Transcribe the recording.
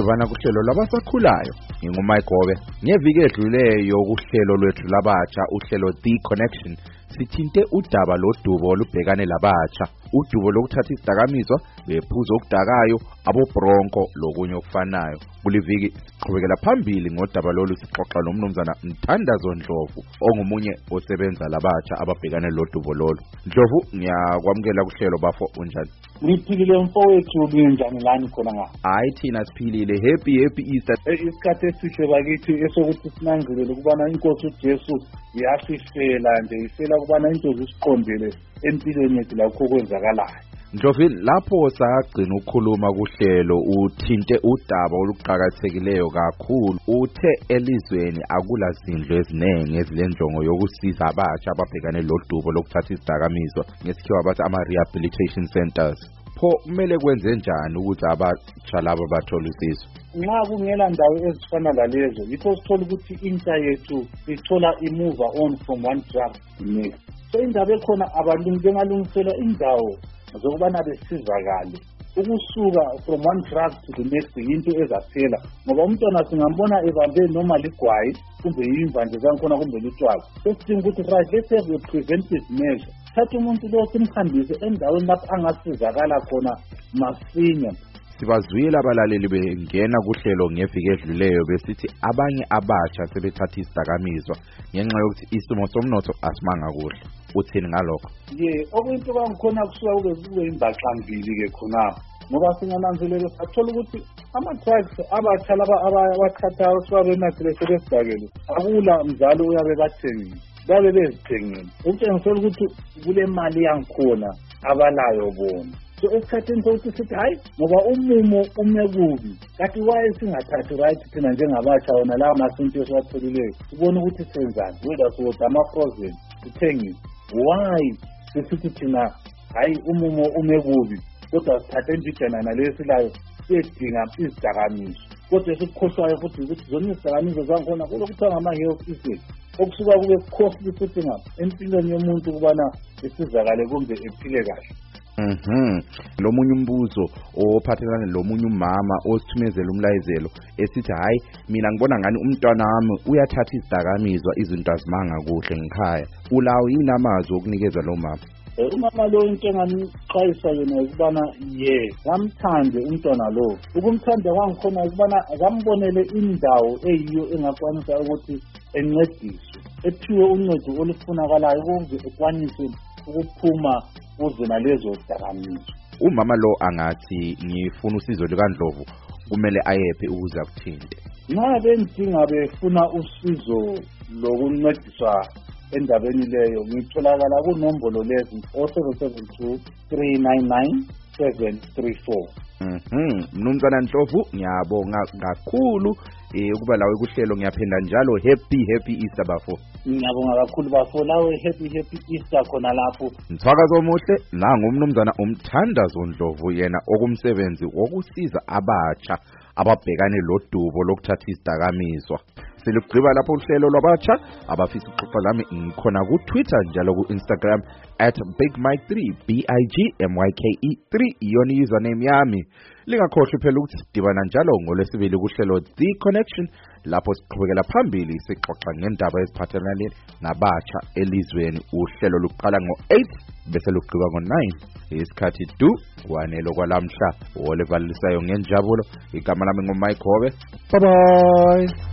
Sidlubana kuhlelo labasakhulayo. NginguMayigobe. Ngeviki edluleyo kuhlelo lwethu labatsha uhlelo The Connection sithinte udaba lodubo olubhekane labatsha. Udubo lokuthatha isidakamizwa, bephuzo okudakayo, abobronko lokunye okufanayo. Kuliviki siqhubekela phambili ngodaba lolu sixoxa nomnumzana Mthandazo Ndlovu ongumunye osebenza labatsha ababhekane lodubo lolu. Ndlovu, ngiyakwamukela kuhlelo bafo unjani? Ngiphilile mfowethu kunjani lani khona nga? Hayi thina siphilile. Happy Easter. Isikhathi esihle bakithi esokuthi sinanzelele ukubana inkosi uJesu yasifela nje ifela ukubana into zisiqondele empilweni yethu lakho kwenzakalayo. Ndlovu, lapho sagcina ukukhuluma kuhlelo uthinte udaba oluqhakathekileyo kakhulu. Uthe elizweni akulazindlu ezinenge ezilenjongo yokusiza abatsha ababhekane lodubo lokuthatha isidakamizwa, ngesikhiwa bathi ama-rehabilitation centers. Pho kumele kwenze njani ukuthi abatsha labo bathole usizo? Nxa kungela ndawo ezifana lalezo yikho sithola ukuthi intsha yethu ithola imove on from one drug to next. So indaba ekhona abantu bengalungisela indawo zokubana besizakale ukusuka from one drug to the next into ezaphela, ngoba umntwana singambona ebambe noma ligwayi kumbe yimvanje zankhona kumbe litshwala. Sesidinga ukuthi right, let's have a preventive measure. Thatha umuntu lo simhambise endaweni lapho angasizakala khona masinya. Sibazwile abalaleli bengena kuhlelo ngeviki edluleyo besithi abanye abatsha sebethatha isidakamizwa ngenxa yokuthi isimo somnotho asimanga kuhle. Uthini ngalokho? Okuyinto kangikhona kusuka kube imbaxambili ke khonapho, ngoba singananzelela sathola ukuthi ama-drugs abatsha laba abathathayo suka benathile sebesidakele akula mzalo uyabe bathengile, babe bezithengile ukutshengisela ukuthi kule mali yangikhona abalayo bona. So esikhathini sokuthi sithi hayi ngoba umumo ume kubi, kanti waye singathathi right thina njengabatsha wona lawa masinto esiwatholileyo ubone ukuthi senzani, whether siwodwa ama-frozen sithengile. Why sisithi thina hayi umumo ume kubi kodwa sithathe njijana nalesilayo sedinga izidakamizwa, kodwa esikukhohlwayo futhi ukuthi zona izidakamizwa zankhona kulokuthiwa ngama-health issues okusuka kube costly futhi empilweni yomuntu ukubana esizakale kumbe ephile kahle. Lo munye umbuzo ophathelana lo munye umama osithumezela umlayezelo esithi hayi mina ngibona ngani umntwana wami uyathatha izidakamizwa izinto azimanga kuhle ngikhaya. Ulawo yini amazwi okunikeza lo mama? Umama lo into engamxwayisa yona ukubana ngamthande umntwana lo. Ukumthanda kwangikhona ukubana ngambonele indawo eyiyo engakwanisa ukuthi encediswe, ethiwe uncedo olufunakalayo ukuze ekwanise ukuphuma uzona lezo zidakamizwa. Umama lo angathi ngifuna usizo likaNdlovu kumele ayephe ukuze akuthinte. Nxa bendinga befuna usizo lokuncediswa endabeni leyo ngitholakala kunombolo lezi 0772 399 734. Mnumzana Ndlovu, ngiyabonga kakhulu ukuba lawe kuhlelo. Ngiyaphinda njalo happy Easter bafo. Ngiyabonga kakhulu bafo, lawe happy Easter khona lapho. Mthwakazo omuhle nangumnumzana Mthandazo Ndlovu, yena okumsebenzi wokusiza abatsha ababhekane lodubo lokuthatha isidakamizwa. Silugqiba lapho uhlelo lwabatsha. Abafisa ukuxoxa lami ngikhona ku-Twitter njalo ku-Instagram @BigMike3 BIGMYKE3 iyona username yami. Lingakhohlwa phela ukuthi sidibana njalo ngolwesibili kuhlelo The Connection lapho siqhubekela phambili sixoxa ngendaba eziphathelane nabatsha elizweni. Uhlelo luqala ngo-8 bese lugqiba ngo-9. Isikhathi kwanelo kwalamhla olevalisayo ngenjabulo. Igama lami nguMayigobe. Bye bye.